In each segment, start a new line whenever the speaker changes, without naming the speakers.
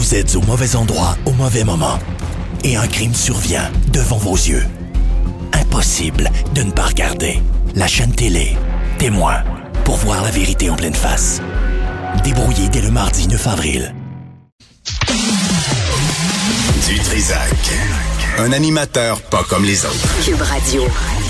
Vous êtes au mauvais endroit au mauvais moment. Et un crime survient devant vos yeux. Impossible de ne pas regarder. La chaîne télé, Témoin, pour voir la vérité en pleine face. Débrouillé dès le mardi 9 avril.
Du Trizac. Un animateur pas comme les autres.
Cube Radio.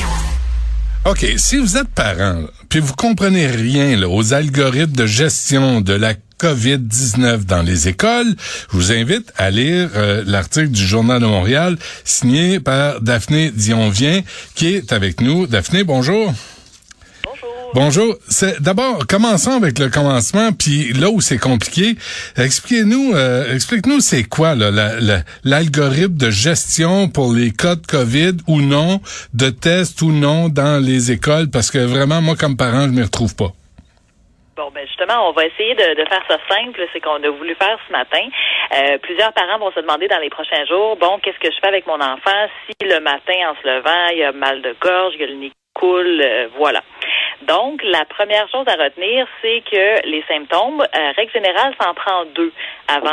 OK, si vous êtes parent, puis vous comprenez rien là, aux algorithmes de gestion de la COVID-19 dans les écoles, je vous invite à lire l'article du Journal de Montréal signé par Daphné Dionvien qui est avec nous. Daphné, bonjour. Bonjour. D'abord, commençons avec le commencement, puis là où c'est compliqué, explique-nous c'est quoi là, l'algorithme de gestion pour les cas de COVID ou non, de tests ou non dans les écoles, parce que vraiment, moi, comme parent, je m'y retrouve pas.
Bon, ben justement, on va essayer de faire ça simple. C'est qu'on a voulu faire ce matin. Plusieurs parents vont se demander dans les prochains jours, bon, qu'est-ce que je fais avec mon enfant si le matin, en se levant, il y a mal de gorge, il y a le nez qui coule, voilà. Donc, la première chose à retenir, c'est que les symptômes, règle générale, ça en prend 2 avant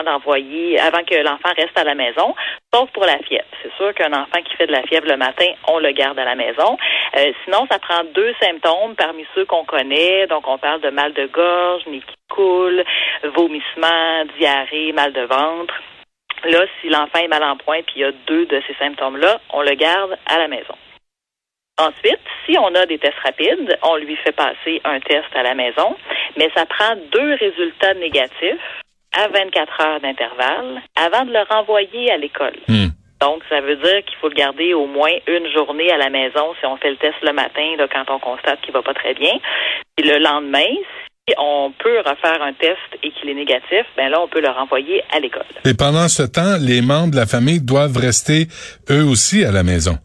que l'enfant reste à la maison, sauf pour la fièvre. C'est sûr qu'un enfant qui fait de la fièvre le matin, on le garde à la maison. Sinon, ça prend 2 symptômes parmi ceux qu'on connaît. Donc, on parle de mal de gorge, nez qui coule, vomissement, diarrhée, mal de ventre. Là, si l'enfant est mal en point puis il y a 2 de ces symptômes-là, on le garde à la maison. Ensuite, si on a des tests rapides, on lui fait passer un test à la maison, mais ça prend 2 résultats négatifs à 24 heures d'intervalle avant de le renvoyer à l'école. Donc, ça veut dire qu'il faut le garder au moins une journée à la maison si on fait le test le matin, là, quand on constate qu'il va pas très bien. Puis le lendemain, si on peut refaire un test et qu'il est négatif, ben là, on peut le renvoyer à l'école.
Et pendant ce temps, les membres de la famille doivent rester eux aussi à la maison.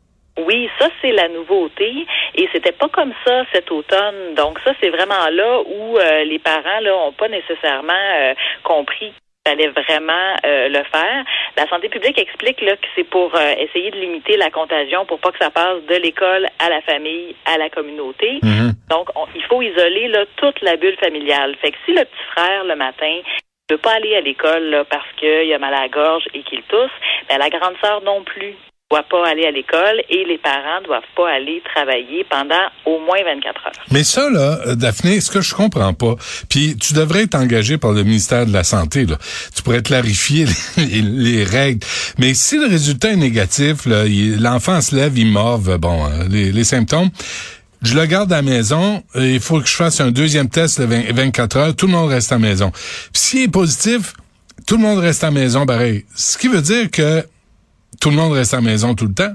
Oui, ça, c'est la nouveauté. Et c'était pas comme ça cet automne. Donc, ça, c'est vraiment là où les parents là ont pas nécessairement compris qu'il fallait vraiment le faire. La santé publique explique là que c'est pour essayer de limiter la contagion pour pas que ça passe de l'école à la famille, à la communauté. Donc, il faut isoler là toute la bulle familiale. Fait que si le petit frère, le matin, ne peut pas aller à l'école là, parce qu'il a mal à la gorge et qu'il tousse, ben la grande sœur non plus doit pas aller à l'école et les parents doivent pas aller travailler pendant au moins 24 heures.
Mais ça, là, Daphné, ce que je comprends pas, puis tu devrais être engagé par le ministère de la Santé, là. Tu pourrais clarifier les règles. Mais si le résultat est négatif, là, l'enfant se lève, il morve, les symptômes, je le garde à la maison, il faut que je fasse un deuxième test de 24 heures, tout le monde reste à la maison. Puis s'il est positif, tout le monde reste à la maison, pareil. Ce qui veut dire que tout le monde reste à la maison tout le temps?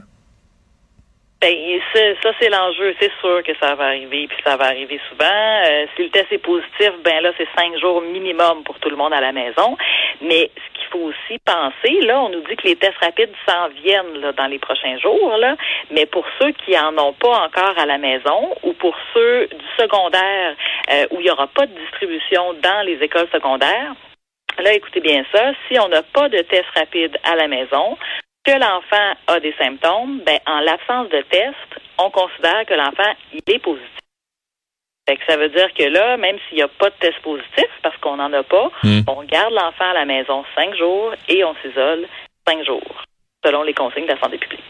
Ben, ça, c'est l'enjeu. C'est sûr que ça va arriver, puis ça va arriver souvent. Si le test est positif, ben là, c'est 5 jours minimum pour tout le monde à la maison. Mais ce qu'il faut aussi penser, là, on nous dit que les tests rapides s'en viennent là, dans les prochains jours, là. Mais pour ceux qui en ont pas encore à la maison, ou pour ceux du secondaire où il y aura pas de distribution dans les écoles secondaires, là, écoutez bien ça, si on n'a pas de test rapide à la maison, que l'enfant a des symptômes, ben en l'absence de test, on considère que l'enfant il est positif. Fait que ça veut dire que là, même s'il n'y a pas de test positif, parce qu'on n'en a pas, on garde l'enfant à la maison 5 jours et on s'isole 5 jours, selon les consignes de la santé publique.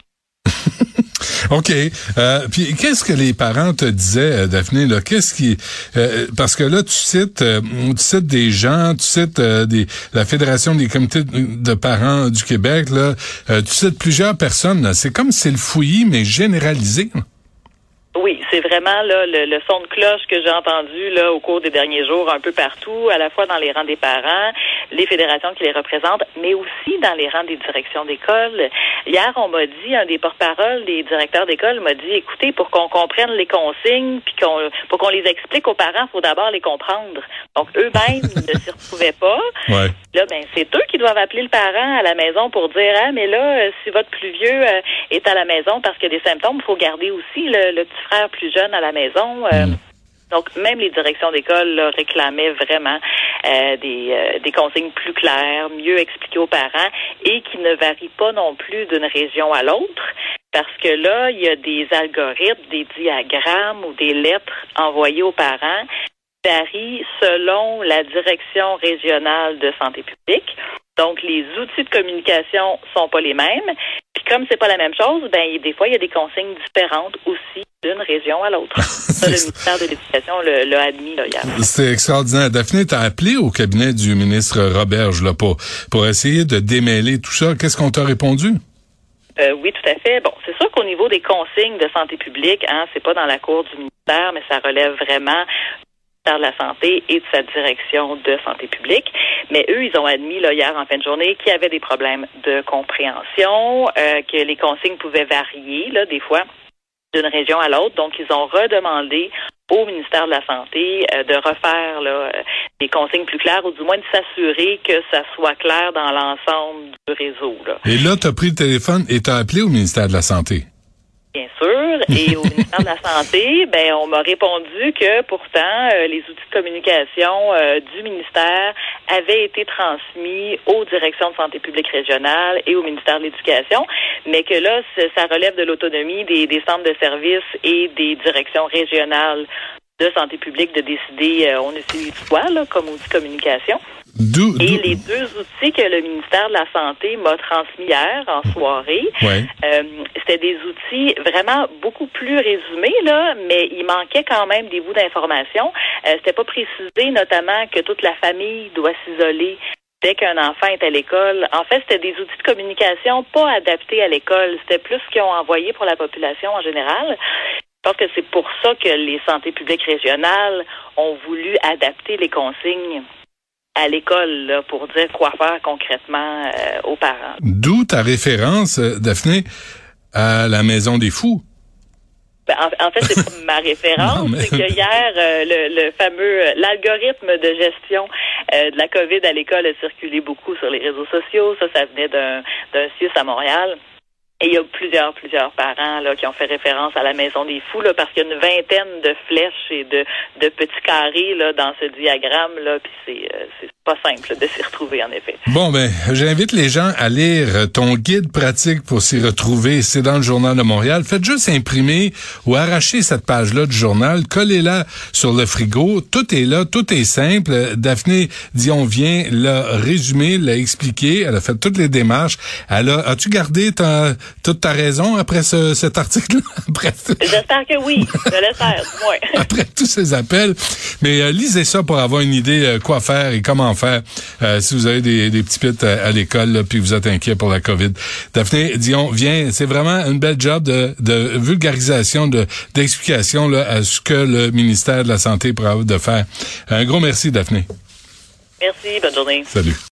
OK. Puis qu'est-ce que les parents te disaient, Daphné, là? Qu'est-ce qui parce que là, tu cites des gens, tu cites la Fédération des comités de parents du Québec, là, tu cites plusieurs personnes, là. C'est comme si c'est le fouillis, mais généralisé, là.
Oui, c'est vraiment là le son de cloche que j'ai entendu là au cours des derniers jours un peu partout, à la fois dans les rangs des parents, les fédérations qui les représentent, mais aussi dans les rangs des directions d'école. Hier, on m'a dit, un des porte-paroles des directeurs d'école m'a dit, écoutez, pour qu'on comprenne les consignes, puis pour qu'on les explique aux parents, il faut d'abord les comprendre. Donc, eux-mêmes ne s'y retrouvaient pas.
Ouais.
Là, ben, c'est eux qui doivent appeler le parent à la maison pour dire, ah, mais là, si votre plus vieux est à la maison parce qu'il y a des symptômes, il faut garder aussi le petit frère plus jeune à la maison. Donc, même les directions d'école là, réclamaient vraiment des consignes plus claires, mieux expliquées aux parents et qui ne varient pas non plus d'une région à l'autre. Parce que là, il y a des algorithmes, des diagrammes ou des lettres envoyées aux parents qui varient selon la direction régionale de santé publique. Donc, les outils de communication sont pas les mêmes. Puis comme c'est pas la même chose, ben des fois, il y a des consignes différentes aussi d'une région à l'autre. Ça, le ministère de l'Éducation l'a admis là, hier.
C'est extraordinaire. Daphné, t'as appelé au cabinet du ministre Roberge là, pour essayer de démêler tout ça. Qu'est-ce qu'on t'a répondu?
Oui, tout à fait. Bon, c'est sûr qu'au niveau des consignes de santé publique, c'est pas dans la cour du ministère, mais ça relève vraiment de la santé et de sa direction de santé publique. Mais eux, ils ont admis là, hier en fin de journée qu'il y avait des problèmes de compréhension, que les consignes pouvaient varier là, des fois d'une région à l'autre. Donc, ils ont redemandé au ministère de la Santé de refaire là, des consignes plus claires ou du moins de s'assurer que ça soit clair dans l'ensemble du réseau. Là.
Et là, tu as pris le téléphone et tu as appelé au ministère de la Santé.
Bien sûr. Et au ministère de la Santé, on m'a répondu que pourtant, les outils de communication du ministère avaient été transmis aux directions de santé publique régionale et au ministère de l'Éducation, mais que là, ça relève de l'autonomie des centres de services et des directions régionales de santé publique de décider, on utilise quoi, là, comme outil de communication. Et les deux outils que le ministère de la Santé m'a transmis hier en soirée, c'était des outils vraiment beaucoup plus résumés, là, mais il manquait quand même des bouts d'informations. C'était pas précisé, notamment, que toute la famille doit s'isoler dès qu'un enfant est à l'école. En fait, c'était des outils de communication pas adaptés à l'école. C'était plus ce qu'ils ont envoyé pour la population en général. Je pense que c'est pour ça que les santé publiques régionales ont voulu adapter les consignes à l'école là, pour dire quoi faire concrètement aux parents.
D'où ta référence, Daphné, à la Maison des Fous.
En fait, c'est pas ma référence. C'est que hier, le fameux l'algorithme de gestion de la COVID à l'école a circulé beaucoup sur les réseaux sociaux. Ça venait d'un CIUS à Montréal. Et il y a plusieurs parents là qui ont fait référence à la Maison des Fous là, parce qu'il y a une vingtaine de flèches et de petits carrés là dans ce diagramme là, puis c'est pas simple de s'y retrouver en effet.
Bon j'invite les gens à lire ton guide pratique pour s'y retrouver. C'est dans le Journal de Montréal. Faites juste imprimer ou arracher cette page-là du journal, collez-la sur le frigo. Tout est là, tout est simple. Daphné Dion vient l'a résumé, l'a expliqué. Elle a fait toutes les démarches. As-tu gardé toute ta raison après cet article?
J'espère que oui. Je l'espère, du moins.
Après tous ces appels. Mais lisez ça pour avoir une idée quoi faire et comment faire si vous avez des petits pits à l'école là, puis vous êtes inquiet pour la COVID. Daphné Dion vient, c'est vraiment une belle job de vulgarisation, d'explication là, à ce que le ministère de la Santé pourra de faire. Un gros merci, Daphné.
Merci, bonne journée.
Salut.